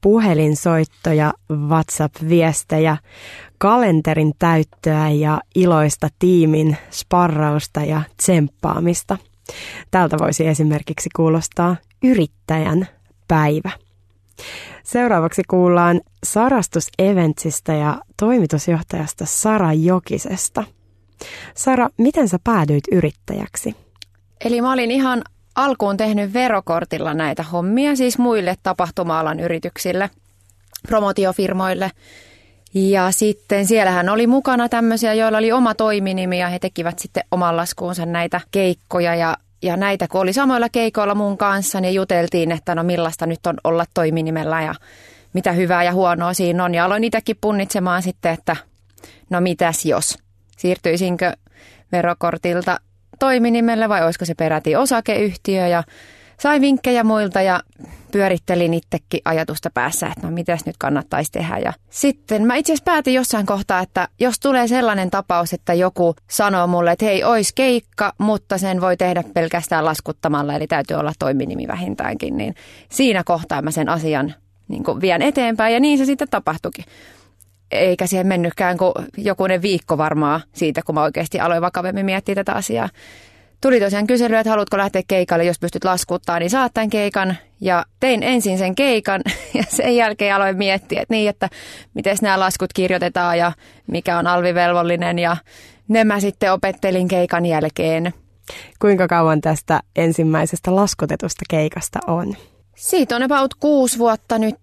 puhelinsoittoja, WhatsApp-viestejä, kalenterin täyttöä ja iloista tiimin sparrausta ja tsemppaamista. Tältä voisi esimerkiksi kuulostaa yrittäjän päivä. Seuraavaksi kuullaan Sarastus Eventsistä ja toimitusjohtajasta Sara Jokisesta. Sara, miten sä päädyit yrittäjäksi? Eli mä olin ihan alkuun tehnyt verokortilla näitä hommia, siis muille tapahtuma-alan yrityksille, promotiofirmoille. Ja sitten siellähän oli mukana tämmöisiä, joilla oli oma toiminimi ja he tekivät sitten oman laskuunsa näitä keikkoja. Ja näitä, kun oli samoilla keikoilla mun kanssa, niin juteltiin, että no millaista nyt on olla toiminimellä ja mitä hyvää ja huonoa siinä on. Ja aloin itsekin punnitsemaan sitten, että no mitäs jos, siirtyisinkö verokortilta toiminimelle vai olisiko se peräti osakeyhtiö. Ja sain vinkkejä muilta ja pyörittelin itsekin ajatusta päässä, että no mitäs nyt kannattaisi tehdä. Ja sitten mä itse asiassa päätin jossain kohtaa, että jos tulee sellainen tapaus, että joku sanoo mulle, että hei, ois keikka, mutta sen voi tehdä pelkästään laskuttamalla, eli täytyy olla toiminimi vähintäänkin, niin siinä kohtaa mä sen asian niin kuin vien eteenpäin ja niin se sitten tapahtuikin. Eikä siihen mennytkään kuin jokunen viikko varmaan siitä, kun mä oikeasti aloin vakavemmin miettiä tätä asiaa. Tuli tosiaan kyselyä, että haluatko lähteä keikalle, jos pystyt laskuttaa, niin saat tämän keikan. Ja tein ensin sen keikan ja sen jälkeen aloin miettiä, että miten nämä laskut kirjoitetaan ja mikä on alvivelvollinen. Ja ne mä sitten opettelin keikan jälkeen. Kuinka kauan tästä ensimmäisestä laskutetusta keikasta on? Siitä on about 6 vuotta nyt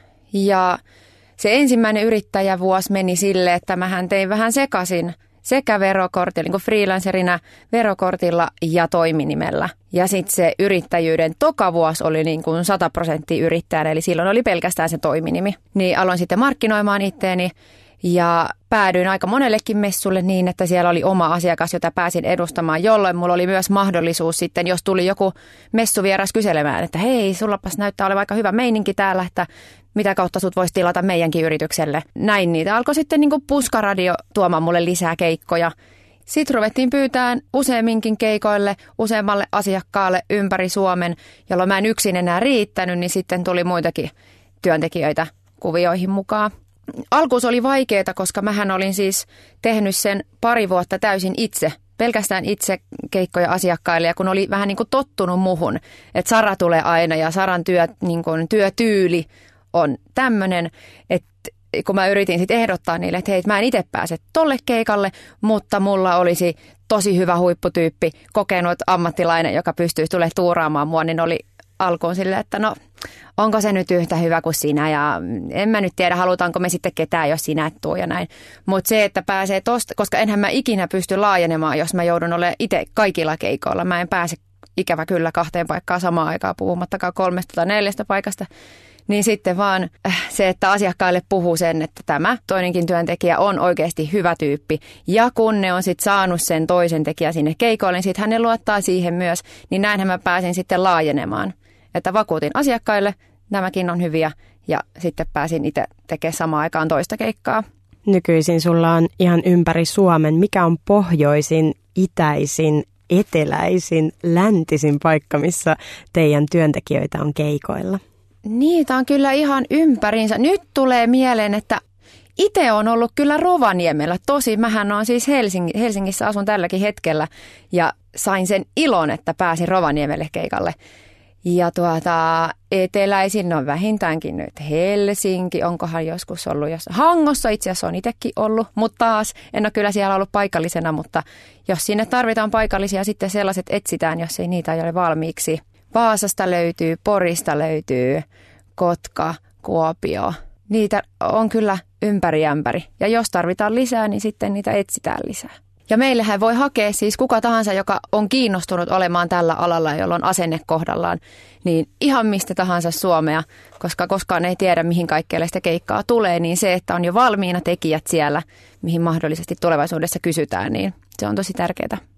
ja se ensimmäinen yrittäjävuosi meni sille, että mähän tein vähän sekaisin sekä verokortilla, niin kuin freelancerina verokortilla ja toiminimellä. Ja sitten se yrittäjyyden toka vuosi oli niin kuin 100% yrittäjänä, eli silloin oli pelkästään se toiminimi. Niin aloin sitten markkinoimaan itteeni ja päädyin aika monellekin messulle niin, että siellä oli oma asiakas, jota pääsin edustamaan, jolloin mulla oli myös mahdollisuus sitten, jos tuli joku messuvieras kyselemään, että hei, sullapas näyttää olevan aika hyvä meininki täällä, että mitä kautta sut voisi tilata meidänkin yritykselle. Näin niitä alkoi sitten niin kuin puskaradio tuomaan mulle lisää keikkoja. Sitten ruvettiin pyytämään useamminkin keikoille, useammalle asiakkaalle ympäri Suomen, jolloin mä en yksin enää riittänyt, niin sitten tuli muitakin työntekijöitä kuvioihin mukaan. Alkuus oli vaikeaa, koska mähän olin siis tehnyt sen 2 vuotta täysin itse, pelkästään itse keikkoja asiakkaille, ja kun oli vähän niin kuin tottunut muhun, että Sara tulee aina ja Saran työtyyli on tämmöinen, että kun mä yritin sitten ehdottaa niille, että hei, mä en itse pääse tolle keikalle, mutta mulla olisi tosi hyvä huipputyyppi, kokenut ammattilainen, joka pystyisi tulemaan tuuraamaan mua, niin oli alkuun silleen, että no onko se nyt yhtä hyvä kuin sinä ja en mä nyt tiedä, halutaanko me sitten ketään, jos sinä et tuu ja näin. Mutta se, että pääsee tosta, koska enhän mä ikinä pysty laajenemaan, jos mä joudun olemaan itse kaikilla keikoilla. Mä en pääse ikävä kyllä 2 paikkaan samaan aikaan, puhumattakaan 3 tai 4 paikasta. Niin sitten vaan se, että asiakkaille puhuu sen, että tämä toinenkin työntekijä on oikeasti hyvä tyyppi. Ja kun ne on sitten saanut sen toisen tekijän sinne keikoille, niin sitten hän ne luottaa siihen myös. Niin näinhän mä pääsin sitten laajenemaan. Että vakuutin asiakkaille, nämäkin on hyviä ja sitten pääsin itse tekemään samaan aikaan toista keikkaa. Nykyisin sulla on ihan ympäri Suomen. Mikä on pohjoisin, itäisin, eteläisin, läntisin paikka, missä teidän työntekijöitä on keikoilla? Niitä on kyllä ihan ympäriinsä. Nyt tulee mieleen, että itse on ollut kyllä Rovaniemellä. Tosi, mähän on siis Helsingissä asun tälläkin hetkellä ja sain sen ilon, että pääsin Rovaniemelle keikalle. Ja eteläisin on vähintäänkin nyt Helsinki, onkohan joskus ollut Hangossa itse asiassa on itsekin ollut, mutta taas en ole kyllä siellä ollut paikallisena, mutta jos sinne tarvitaan paikallisia, sitten sellaiset etsitään, jos ei niitä ole valmiiksi. Vaasasta löytyy, Porista löytyy, Kotka, Kuopio. Niitä on kyllä ympäri ämpäri. Ja jos tarvitaan lisää, niin sitten niitä etsitään lisää. Ja meillähän voi hakea siis kuka tahansa, joka on kiinnostunut olemaan tällä alalla, jolla on asenne kohdallaan, niin ihan mistä tahansa Suomea, koska koskaan ei tiedä, mihin kaikkeelle sitä keikkaa tulee, niin se, että on jo valmiina tekijät siellä, mihin mahdollisesti tulevaisuudessa kysytään, niin se on tosi tärkeää.